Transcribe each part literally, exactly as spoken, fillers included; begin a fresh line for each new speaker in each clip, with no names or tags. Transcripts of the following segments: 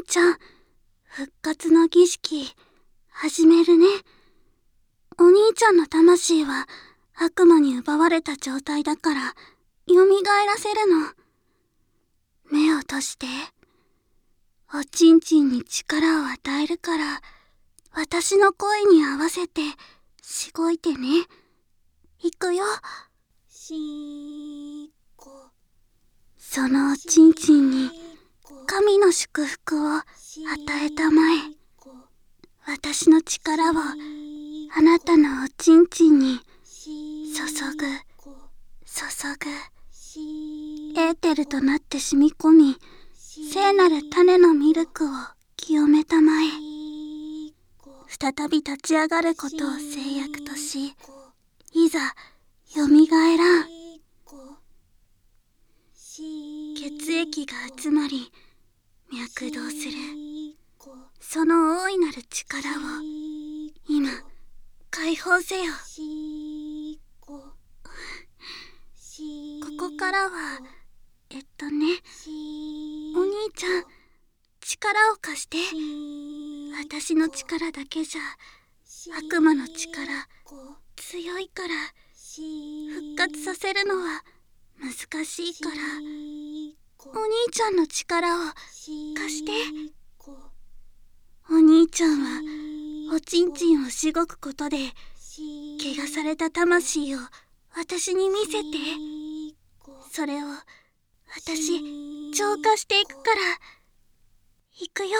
ちゃん、復活の儀式始めるね。お兄ちゃんの魂は悪魔に奪われた状態だから蘇らせるの。目を閉じて。おちんちんに力を与えるから、私の声に合わせてしごいてね。いくよ。しーこ。そのおちんちんに神の祝福を与えたまえ。私の力をあなたのおちんちんに注ぐ、注ぐ。エーテルとなって染み込み、聖なる種のミルクを清めたまえ。再び立ち上がることを制約とし、いざよみがえらん。血液が集まり脈動する。その大いなる力を今解放せよ。ここからはえっとね、お兄ちゃん、力を貸して。私の力だけじゃ悪魔の力強いから、復活させるのは難しいから、お兄ちゃんの力を貸して。お兄ちゃんはおちんちんをしごくことで怪我された魂を私に見せて。それを私浄化していくから。いくよ。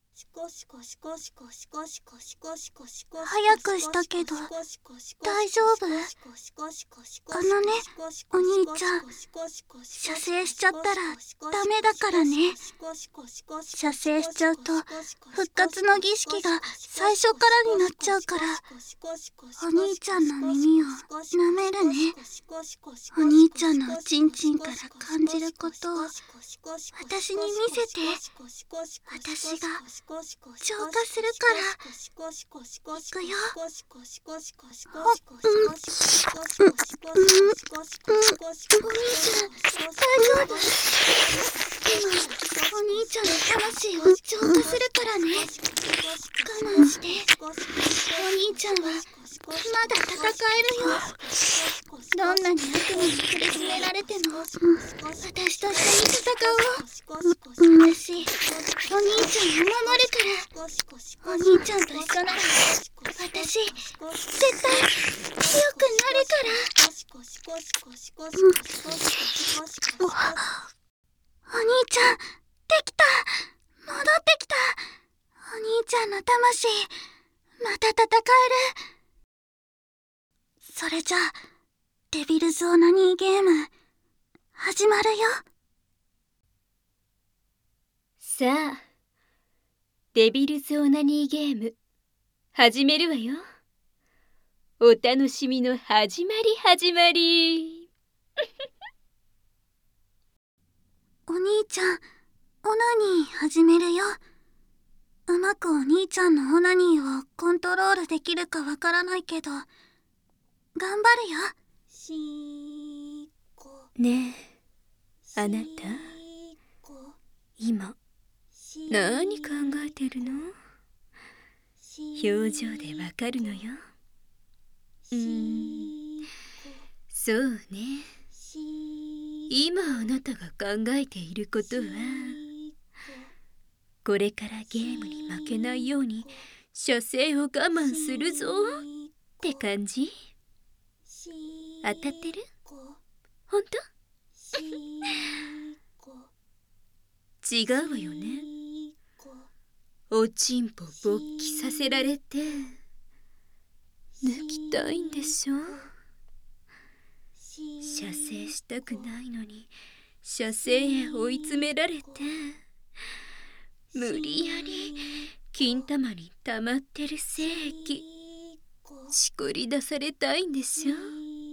早くしたけど大丈夫？あのね、お兄ちゃん、射精しちゃったらダメだからね。射精しちゃうと復活の儀式が最初からになっちゃうから、お兄ちゃんの耳を舐めるね。お兄ちゃんのおちんちんから感じることを私に見せて。私が浄化するから。いくよ。お、うん、うん、うん、お兄ちゃん、大丈夫？今、お兄ちゃんの魂を浄化するからね。我慢して。お兄ちゃんはまだ戦えるよ。どんなに悪魔に苦しめられても、私と一緒に戦おう。私、お兄ちゃんを守るから。お兄ちゃんと一緒なら私絶対強くなるから。うん、お、お兄ちゃん、できた。戻ってきた。お兄ちゃんの魂また戦える。それじゃあデビルズオナニーゲーム始まるよ。
さあ、デビルズオナニーゲーム始めるわよ。お楽しみの始まり始まり。
お兄ちゃん、オナニー始めるよ。うまくお兄ちゃんのオナニーをコントロールできるかわからないけど頑張るよ。しーこ。
ねえ、あなた今何考えてるの？表情でわかるのよ。うーん、そうね。今あなたが考えていることは、これからゲームに負けないように射精を我慢するぞって感じ？当たってる？ほんと？違うわよね。おちんぽ勃起させられて抜きたいんでしょ？射精したくないのに射精へ追い詰められて、無理やり金玉に溜まってる精液しこり出されたいんでしょ？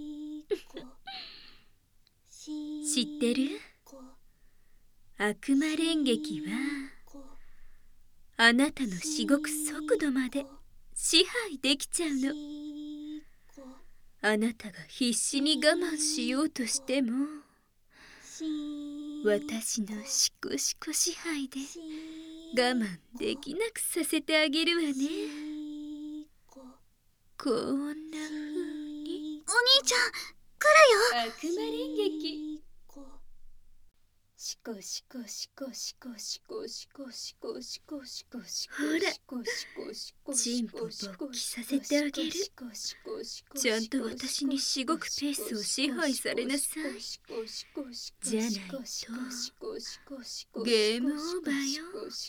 知ってる？悪魔連撃はあなたのしごく速度まで支配できちゃうの。あなたが必死に我慢しようとしても、私のシコシコ支配で我慢できなくさせてあげるわね。こんな風に。
お兄ちゃん来るよ。
悪魔連撃。シコシコシコシコシコシコシコシコシコシコ。ほら、チンポ勃起させてあげる。ちゃんと私にしごくペースを支配されなさい。じゃないとゲームオーバーよ。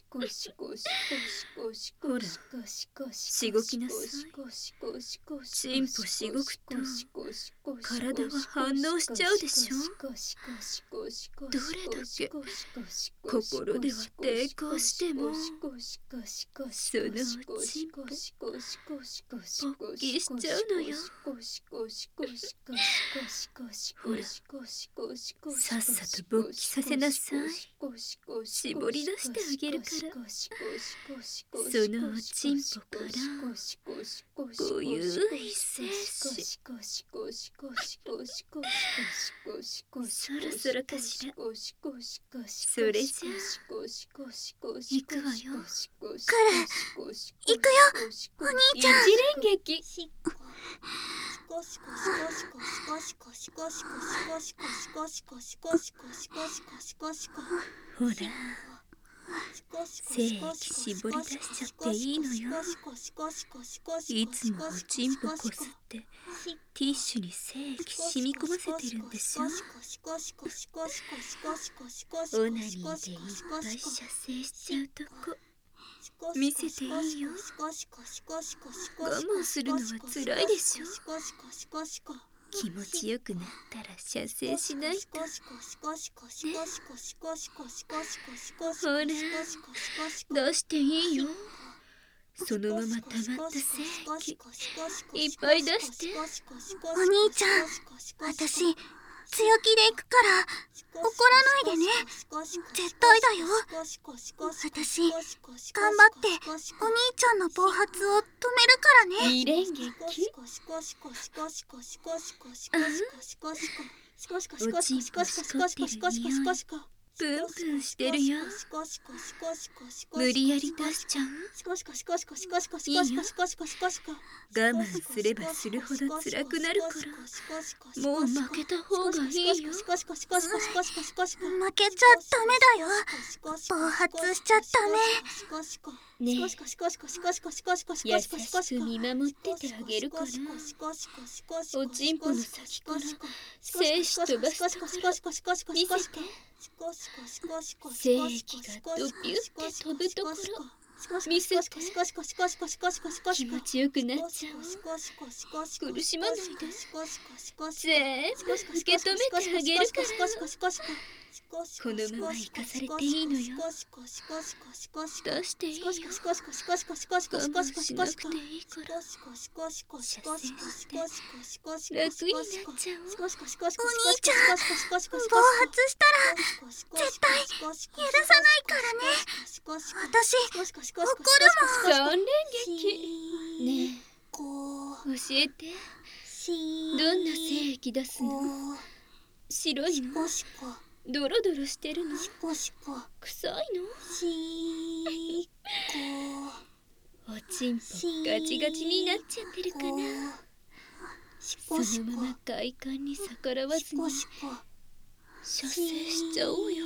ほら、しごきなさい。チンポしごくと体は反応しちゃうでしょ。どれだけ心では抵抗しても、そのうち勃起しちゃうのよ。ほら、さっさと勃起させなさい。絞り出してあげるから。そのおちんぽからごゆるい精子。そろそろかしら。それじゃあ行くわよ。
来る。行くよ、お兄ちゃん。
一連撃。ほら、精液絞り出しちゃっていいのよ。いつもおちんぽこすってティッシュに精液染み込ませてるんでしょ。オナニーでいっぱい射精しちゃうとこ見せていいよ。我慢するのはつらいでしょ。気持ちよくなったら射精しないとね。ほら、出していいよ。そのまま溜まった精液いっぱい出して。
お兄ちゃん、私強気で行くから怒らないでね。絶対だよ。私頑張ってお兄ちゃんの暴発を止めるからね。
二連撃。おちんぽしこってる匂いプンプンしてるよ。無理やり出しちゃう？いいよ。我慢すればするほど辛くなるから、もう負けた方がいいよ。
負けちゃダメだよ。暴発しちゃダメ。
ねえ、優しく見守っててあげるから。おちんぽの先から精子飛ばすところ見せて。精液がドピュって飛ぶところ見せて。気持ちよくなっちゃう。苦しまないで。全部受け止めてあげるから。このまま生かされていいのよ。出していいよ。我慢しなくていいから射精して楽になっちゃおう。
お兄ちゃん、暴発したら絶対許さないからね。私怒るもん。
三連撃。ねえ、教えて。どんな精液出すの？白いの？ドロドロしてるの？臭いの？おちんぽガチガチになっちゃってるかな。そのまま快感に逆らわずに射精しちゃおうよ。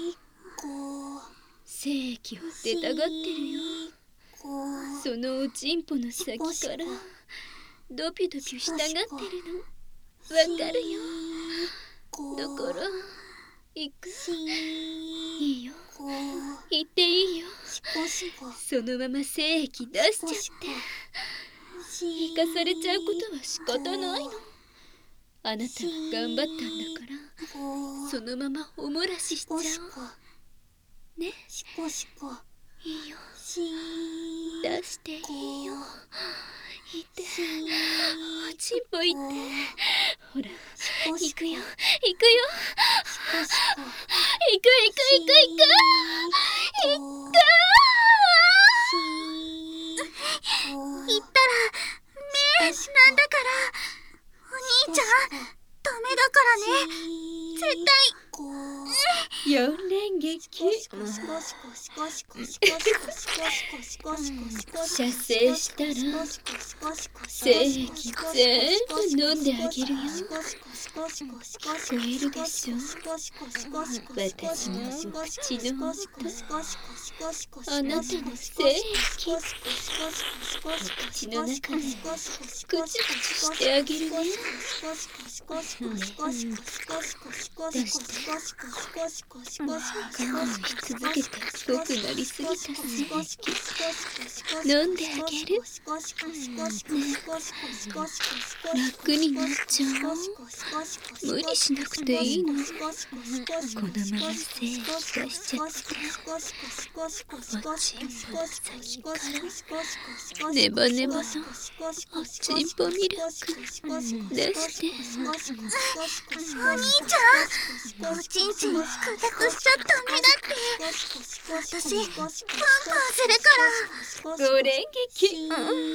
精液は出たがってるよ。そのおちんぽの先からドピドピしたがってるのわかるよ。だから行く。いいよ、行っていいよ。そのまま精液出しちゃって生かされちゃうことは仕方ないの。あなたが頑張ったんだからそのままおもらししちゃおうね。いいよ、出していいよ。いっておちんぽいって。ほら、行くよ行くよ。行く行く行く行く行く。
言ったらねえなんだから。お兄ちゃんダメだからね。絶対。
四連撃。 射精したら精液全部飲んであげるよ。聞こえるでしょ、私のお口の音。あなたの精液、お口の中でクチクチしてあげるね。ね出して。我慢し続けて濃くなりすぎた精液飲んであげる。ね楽になっちゃう。無理しなくていいの。このまま精液出しちゃって、おちんぽの先からネバネバのおちんぽミルク出して。
お兄ちゃん、おちんちん固くしちゃダメだって。私パンパンするから。
ご連撃、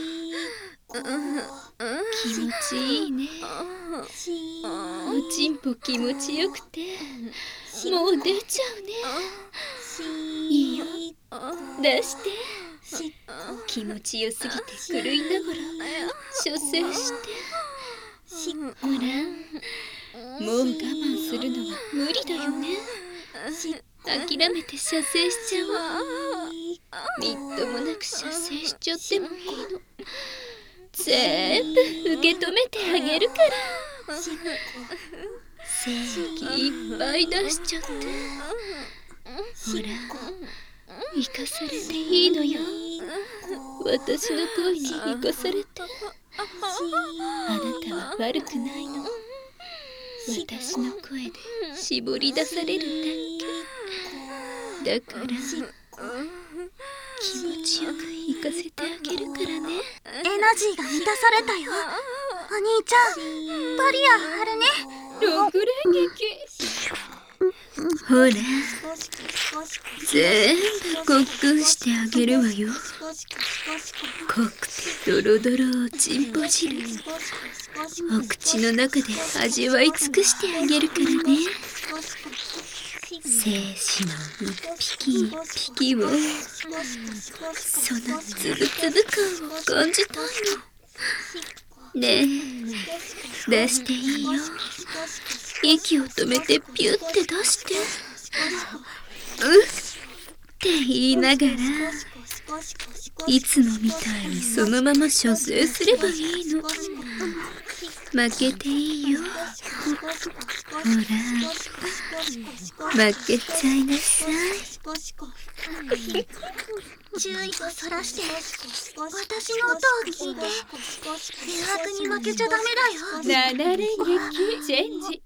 気持ちいいね。おちんぽ気持ちよくてもう出ちゃうね。いいよ、出して。気持ちよすぎて狂いながら射精して。ほら、もう我慢するのは無理だよね。諦めて射精しちゃおう。みっともなく射精しちゃってもいいの。全部受け止めてあげるから。精液いっぱい出しちゃって。ほら、生かされていいのよ。私の声に生かされて。あなたは悪くないの。私の声で絞り出されるだけだから、気持ちよく行かせてあげるからね。
エナジーが満たされたよ。お兄ちゃん、バリアあるね。
六連撃。ほら、全部ごっくんしてあげるわよ。濃くてドロドロおちんぽ汁、お口の中で味わい尽くしてあげるからね。精子の一匹一匹を、そのつぶつぶ感を感じたいの。ねえ、出していいよ。息を止めてピュッて出して、うっって言いながら、いつもみたいにそのまま射精すればいいの。負けていいよ。ほら、負けちゃいなさい。
注意をそらして、私の音を聞いて。誘惑に負けちゃダメだよ。
七連撃チェンジ。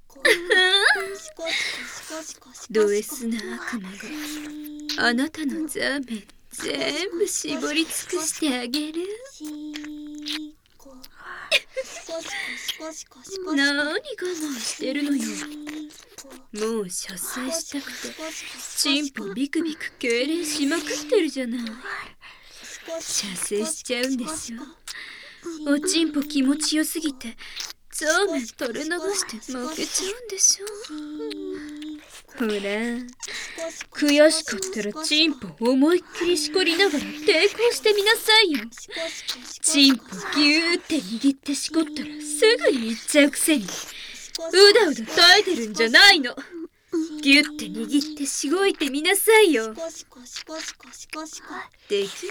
ド S な悪魔があなたのザーメン全部絞り尽くしてあげる。何我慢してるのよ。もう射精したくてチンポビクビク痙攣しまくってるじゃない。射精しちゃうんでしょ。おちんぽ気持ちよすぎてザーメン垂れ流して負けちゃうんでしょ。ほら、悔しかったらチンポ思いっきりしこりながら抵抗してみなさいよ。チンポギューって握ってしこったらすぐに行っちゃうくせにうだうだ耐えてるんじゃないの。ギュッて握ってしごいてみなさいよ。できる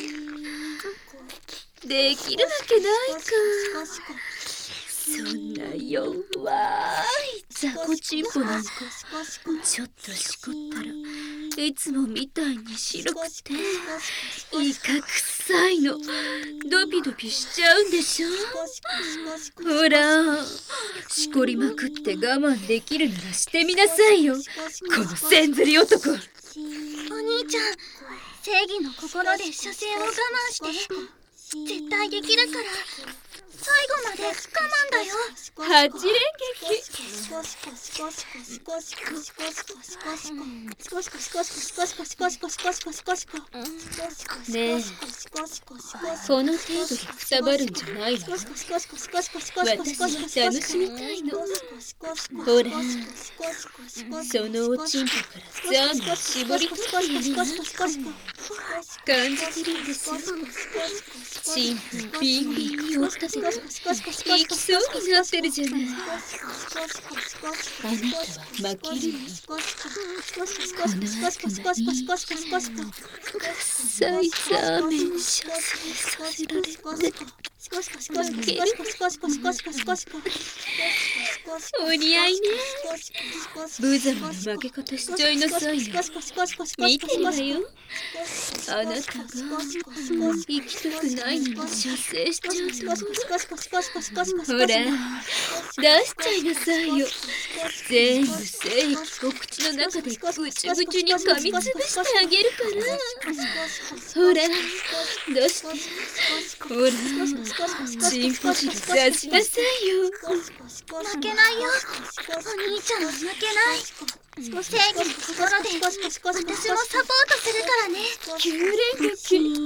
の？できるわけないか。そんな弱い雑魚チンポなんかちょっとしこったらいつもみたいに白くてイカ臭いの。ドピドピしちゃうんでしょ。ほら、しこりまくって我慢できるならしてみなさいよ、このせんずり男。
お兄ちゃん、正義の心で射精を我慢して。絶対できるから。 最後まで我慢だよ。
八連撃。ねえ、この程度でくたばるんじゃないの？私は楽しみたいの。ほら、そのおちんぽからザーメンを絞り取ってやるわ。感じてるんですよ。チンポビンビンに押し立てて行きそうになってるじゃない。あなたは負けるの。この悪魔に臭いザーメン射精させられて負ける。お似合いね。無様な負け方しちゃいなさいよ。見てるわよ。あなたが行きたくないのに射精しちゃうところ。ほら、出しちゃいなさいよ。全部精液を口の中でぐちゅぐちゅに噛みつぶしてあげるから。ほら、出して。ほら、チンポ汁出しなさいよ。
負けないよ。お兄ちゃんは負けない。正義の心で私もサポートするからね。
きゅう連撃。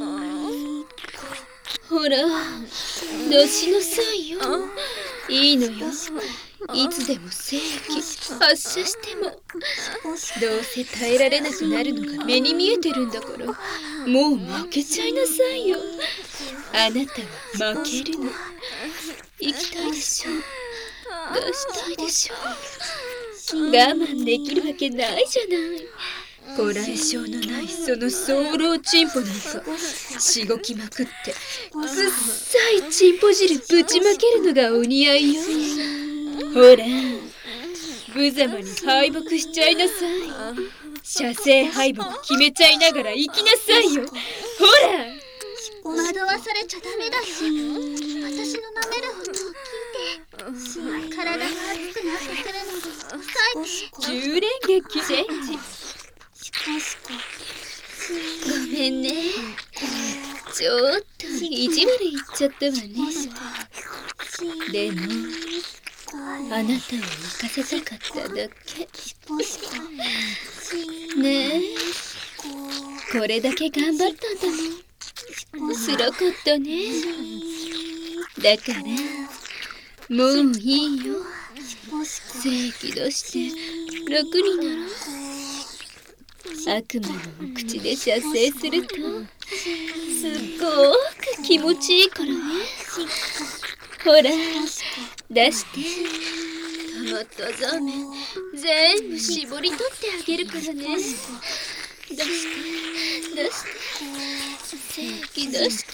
ほら、出しなさいよ。いいのよ。いつでも精液発射しても。どうせ耐えられなくなるのが目に見えてるんだから、もう負けちゃいなさいよ。あなたは負けるの。行きたいでしょ。出したいでしょ。我慢できるわけないじゃない。ご来性のないその早漏チンポなんかしごきまくってうっさいチンポ汁ぶちまけるのがお似合いよ。ほら、無様に敗北しちゃいなさい。射精敗北決めちゃいながら行きなさいよ。ほら、
惑わされちゃダメだよ。私の舐める音を聞いて。体が熱くなってくるので抑えて。
じゅう連撃チェンジ。ごめんね。ちょっと意地悪言っちゃったわね。でもあなたを浮かせたかっただけ。ねえ、これだけ頑張ったんだもん。辛かったね。だからもういいよ。精液出して楽になろう。悪魔の口で射精するとすっごく気持ちいいからね。ほら、出して。溜まったザーメン全部絞り取ってあげるからね。出して出して精液出して。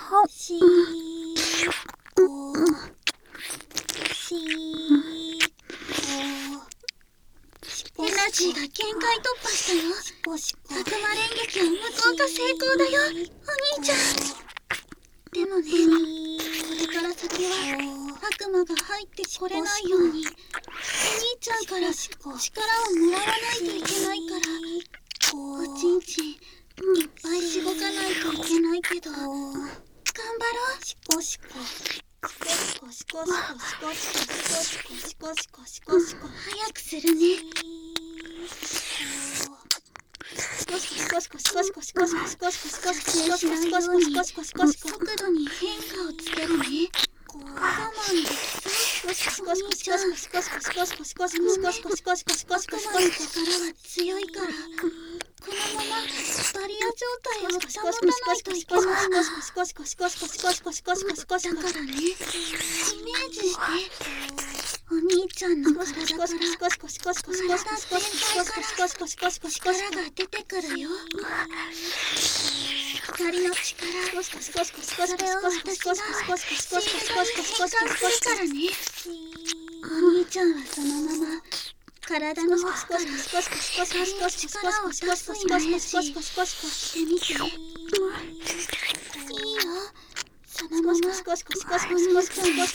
エナジーが限界突破したよ。悪魔連撃は無効化成功だよ、お兄ちゃん。でもね、これから先は悪魔が入ってこれないようにお兄ちゃんから力をもらわないといけないから、おちんちんいっぱいしごかないといけないけど、頑張ろう。早くするね。速度に変化をつけるね。我慢できそう。お兄ちゃん、悪魔の力は強いから、このままバリア状態を保たないといけないの。だからね、イメージして。お兄ちゃんの体から体全体から力が出てくるよ。光の力、それを私がシールドに変換するからね。お兄ちゃんはそのまま体の奥から光の力を出すイメージしてみて。いいよ、そのままお兄ちゃんの体から流れ出てきて、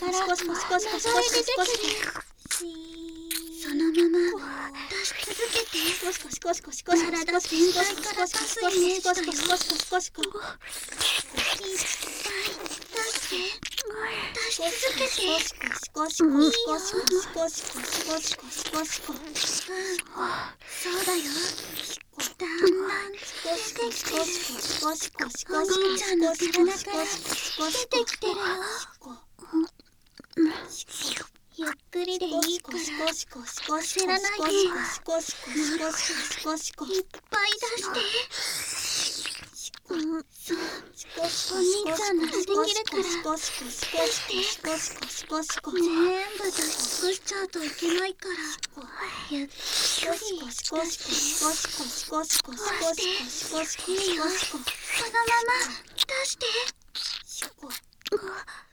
そのまま出し続けて。体全体から出すイメージだよ。いっぱい出す。 して。出し続けて。いいよ。そうだよ。だんだん出てきてる。お兄ちゃんの体から出てきてるよ。ゆっくりでいいから焦らないで。いっぱい出して。そう、お兄ちゃんならできるから出して。全部出し尽くしちゃうといけないからゆっくり出して。いいよ。そのまま出して。